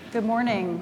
Good morning.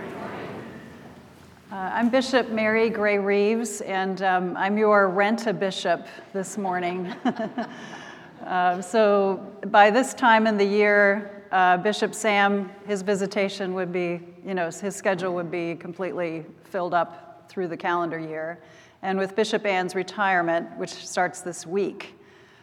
I'm Bishop Mary Gray Reeves, and I'm your rent-a-bishop this morning. So by this time in the year, Bishop Sam, his visitation would be, his schedule would be completely filled up through the calendar year. And with Bishop Ann's retirement, which starts this week,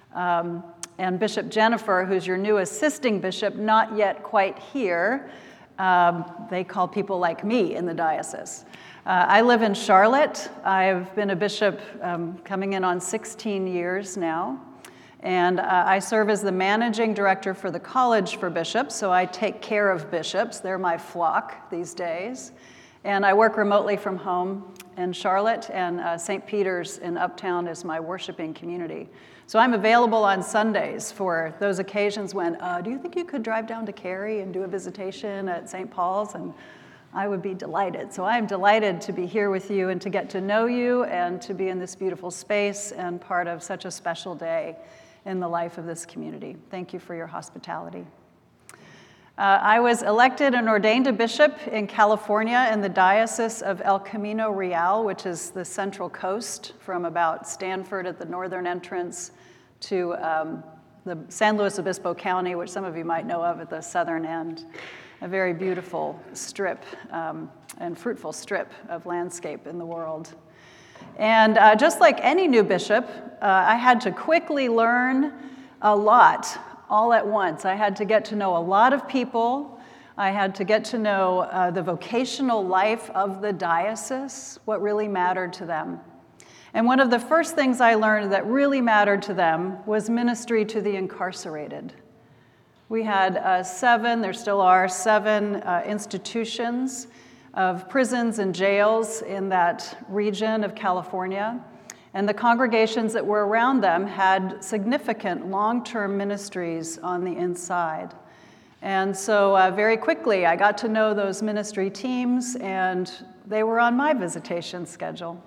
and Bishop Jennifer, who's your new assisting bishop, not yet quite here, they call people like me in the diocese. I live in Charlotte. I've been a bishop coming in on 16 years now. And I serve as the managing director for the College for Bishops, so I take care of bishops. They're my flock these days. And I work remotely from home in Charlotte, and St. Peter's in Uptown is my worshiping community. So I'm available on Sundays for those occasions when, do you think you could drive down to Cary and do a visitation at St. Paul's? And I would be delighted. So I'm delighted to be here with you and to get to know you and to be in this beautiful space and part of such a special day in the life of this community. Thank you for your hospitality. I was elected and ordained a bishop in California in the Diocese of El Camino Real, which is the central coast from about Stanford at the northern entrance to the San Luis Obispo County, which some of you might know of at the southern end. A very beautiful strip and fruitful strip of landscape in the world. And just like any new bishop, I had to quickly learn a lot all at once. I had to get to know a lot of people. I had to get to know the vocational life of the diocese, what really mattered to them. And one of the first things I learned that really mattered to them was ministry to the incarcerated. We had there still are seven institutions of prisons and jails in that region of California. And the congregations that were around them had significant long-term ministries on the inside. And so very quickly, I got to know those ministry teams, and they were on my visitation schedule.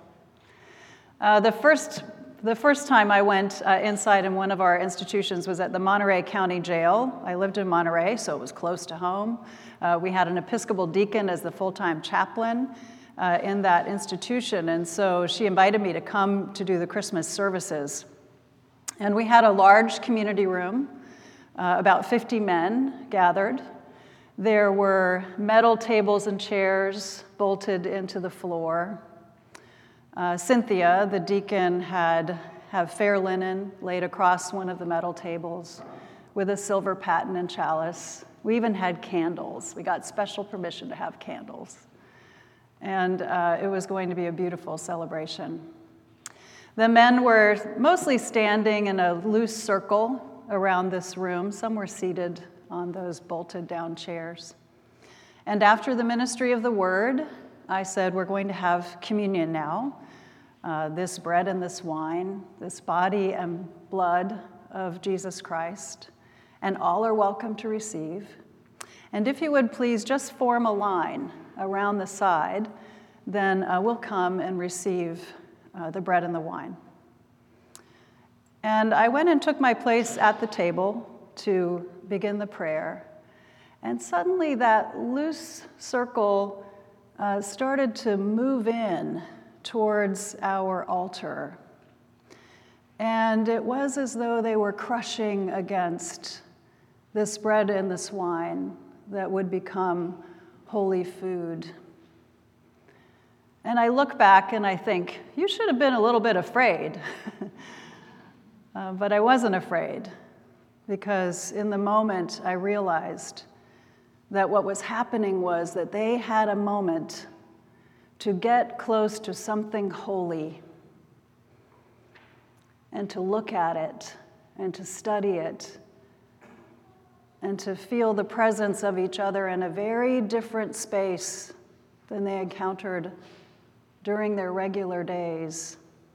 The first time I went inside in one of our institutions was at the Monterey County Jail. I lived in Monterey, so it was close to home. We had an Episcopal deacon as the full-time chaplain in that institution, and so she invited me to come to do the Christmas services. And we had a large community room, about 50 men gathered. There were metal tables and chairs bolted into the floor. Cynthia, the deacon, have fair linen laid across one of the metal tables with a silver paten and chalice. We even had candles. We got special permission to have candles. And it was going to be a beautiful celebration. The men were mostly standing in a loose circle around this room. Some were seated on those bolted down chairs. And after the ministry of the word, I said, we're going to have communion now. This bread and this wine, this body and blood of Jesus Christ, and all are welcome to receive. And if you would please just form a line around the side, then we'll come and receive the bread and the wine. And I went and took my place at the table to begin the prayer. And suddenly that loose circle started to move in towards our altar. And it was as though they were crushing against this bread and this wine that would become holy food. And I look back and I think, you should have been a little bit afraid. But I wasn't afraid, because in the moment I realized that what was happening was that they had a moment to get close to something holy and to look at it and to study it and to feel the presence of each other in a very different space than they encountered during their regular days.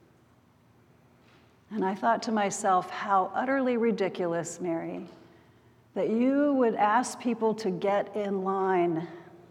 And I thought to myself, how utterly ridiculous, Mary, that you would ask people to get in line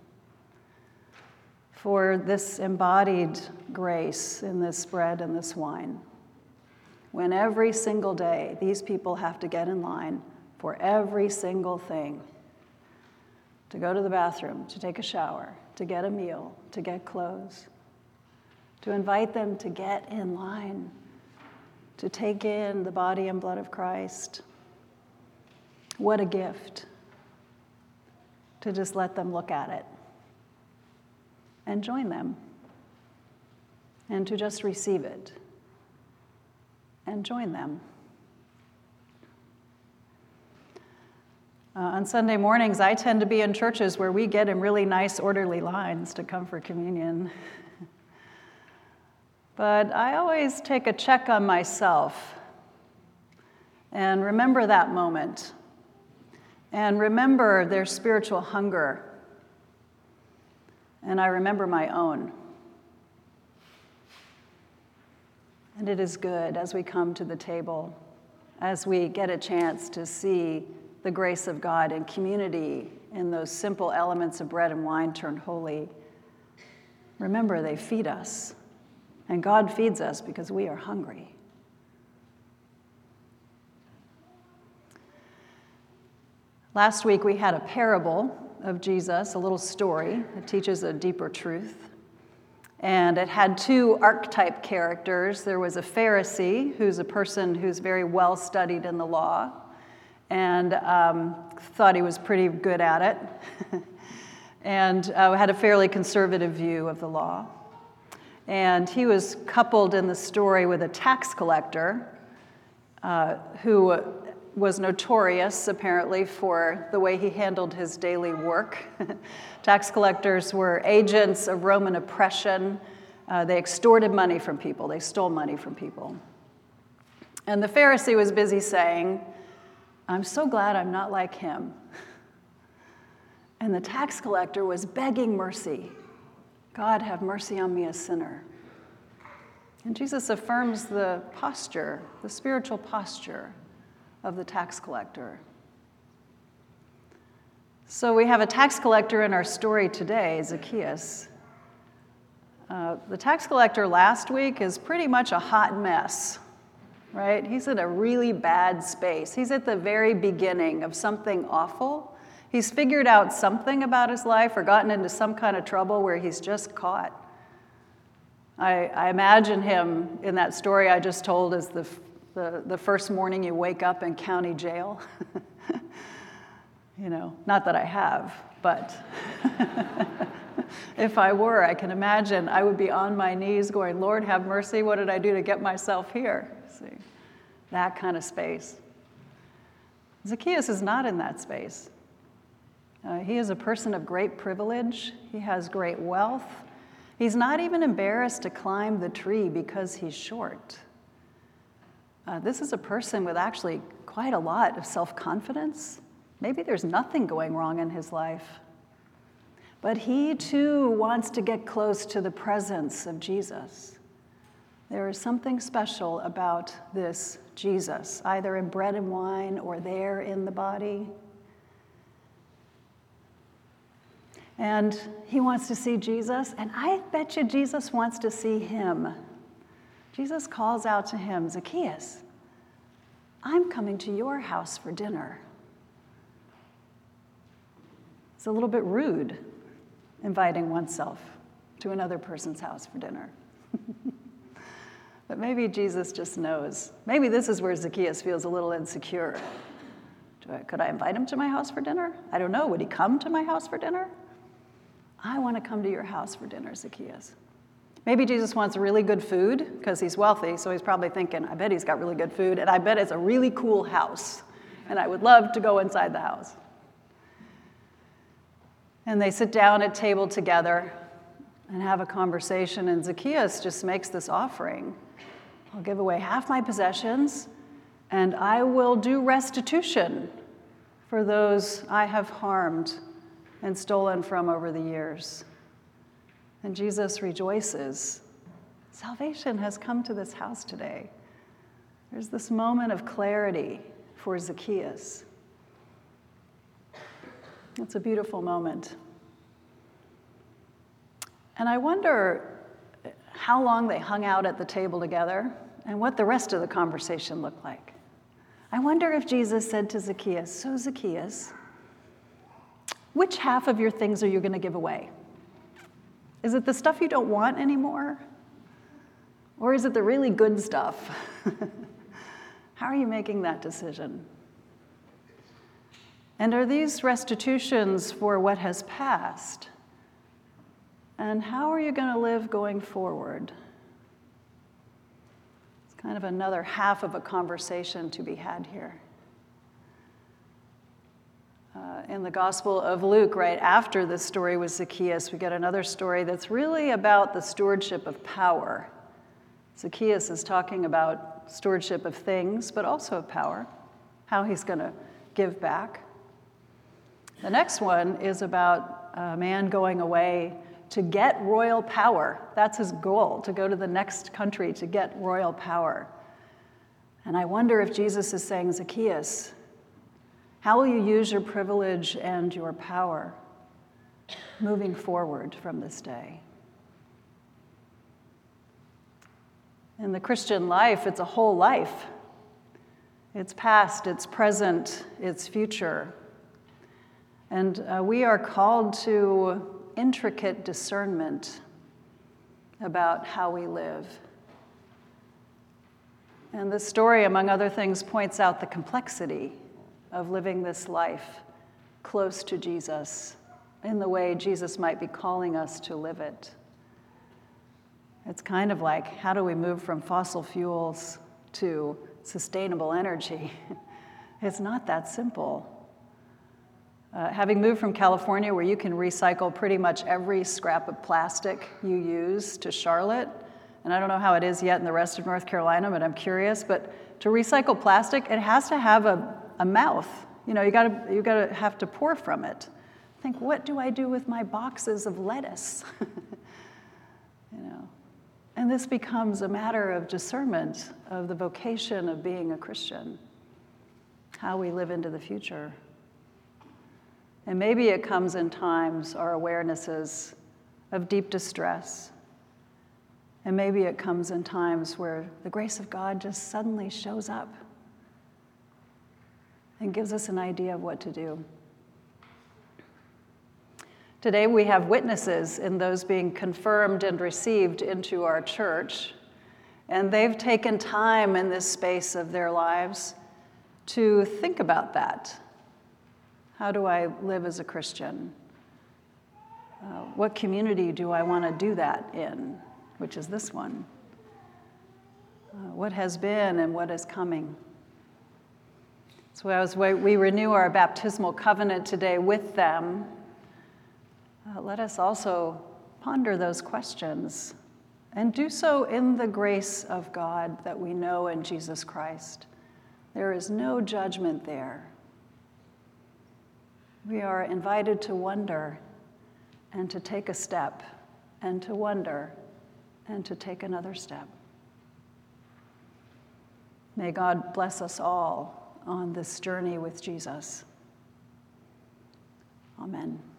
for this embodied grace in this bread and this wine, when every single day these people have to get in line for every single thing to go to the bathroom, to take a shower, to get a meal, to get clothes, to invite them to get in line, to take in the body and blood of Christ. What a gift to just let them look at it and join them, and to just receive it and join them. On Sunday mornings, I tend to be in churches where we get in really nice, orderly lines to come for communion. But I always take a check on myself and remember that moment and remember their spiritual hunger. And I remember my own. And it is good as we come to the table, as we get a chance to see the grace of God and community in those simple elements of bread and wine turned holy. Remember, they feed us, and God feeds us because we are hungry. Last week we had a parable of Jesus, a little story that teaches a deeper truth. And it had two archetype characters. There was a Pharisee, who's a person who's very well studied in the law, and thought he was pretty good at it, and had a fairly conservative view of the law. And he was coupled in the story with a tax collector who was notorious, apparently, for the way he handled his daily work. Tax collectors were agents of Roman oppression. They extorted money from people. They stole money from people. And the Pharisee was busy saying, "I'm so glad I'm not like him." And the tax collector was begging mercy. "God, have mercy on me, a sinner." And Jesus affirms the posture, the spiritual posture of the tax collector. So we have a tax collector in our story today, Zacchaeus. The tax collector last week is pretty much a hot mess, right? He's in a really bad space. He's at the very beginning of something awful. He's figured out something about his life or gotten into some kind of trouble where he's just caught. I imagine him in that story I just told as the first morning you wake up in county jail. You know, not that I have, but if I were, I can imagine I would be on my knees going, "Lord, have mercy, what did I do to get myself here?" See, that kind of space. Zacchaeus is not in that space. He is a person of great privilege. He has great wealth. He's not even embarrassed to climb the tree because he's short. This is a person with actually quite a lot of self-confidence. Maybe there's nothing going wrong in his life. But he too wants to get close to the presence of Jesus. There is something special about this Jesus, either in bread and wine or there in the body. And he wants to see Jesus, and I bet you Jesus wants to see him. Jesus calls out to him, "Zacchaeus, I'm coming to your house for dinner." It's a little bit rude, inviting oneself to another person's house for dinner. But maybe Jesus just knows. Maybe this is where Zacchaeus feels a little insecure. Could I invite him to my house for dinner? I don't know. Would he come to my house for dinner? I want to come to your house for dinner, Zacchaeus. Maybe Jesus wants really good food because he's wealthy, so he's probably thinking, I bet he's got really good food, and I bet it's a really cool house, and I would love to go inside the house. And they sit down at table together and have a conversation, and Zacchaeus just makes this offering. I'll give away half my possessions, and I will do restitution for those I have harmed and stolen from over the years. And Jesus rejoices. Salvation has come to this house today. There's this moment of clarity for Zacchaeus. It's a beautiful moment. And I wonder how long they hung out at the table together and what the rest of the conversation looked like. I wonder if Jesus said to Zacchaeus, "So Zacchaeus, which half of your things are you going to give away? Is it the stuff you don't want anymore? Or is it the really good stuff? How are you making that decision? And are these restitutions for what has passed? And how are you going to live going forward? It's kind of another half of a conversation to be had here. In the Gospel of Luke, right after the story with Zacchaeus, we get another story that's really about the stewardship of power. Zacchaeus is talking about stewardship of things, but also of power, how he's going to give back. The next one is about a man going away to get royal power. That's his goal, to go to the next country to get royal power. And I wonder if Jesus is saying, Zacchaeus, how will you use your privilege and your power moving forward from this day? In the Christian life, it's a whole life. It's past, it's present, it's future. And we are called to intricate discernment about how we live. And this story, among other things, points out the complexity of living this life close to Jesus in the way Jesus might be calling us to live it. It's kind of like, how do we move from fossil fuels to sustainable energy? It's not that simple. Having moved from California, where you can recycle pretty much every scrap of plastic you use, to Charlotte, and I don't know how it is yet in the rest of North Carolina, but I'm curious, but to recycle plastic, it has to have a mouth. You know, you gotta have to pour from it. Think, what do I do with my boxes of lettuce? You know, and this becomes a matter of discernment of the vocation of being a Christian, how we live into the future. And maybe it comes in times, our awarenesses of deep distress. And maybe it comes in times where the grace of God just suddenly shows up and gives us an idea of what to do. Today we have witnesses in those being confirmed and received into our church, and they've taken time in this space of their lives to think about that. How do I live as a Christian? What community do I want to do that in, which is this one? What has been and what is coming? So as we renew our baptismal covenant today with them, let us also ponder those questions and do so in the grace of God that we know in Jesus Christ. There is no judgment there. We are invited to wonder and to take a step, and to wonder and to take another step. May God bless us all on this journey with Jesus. Amen.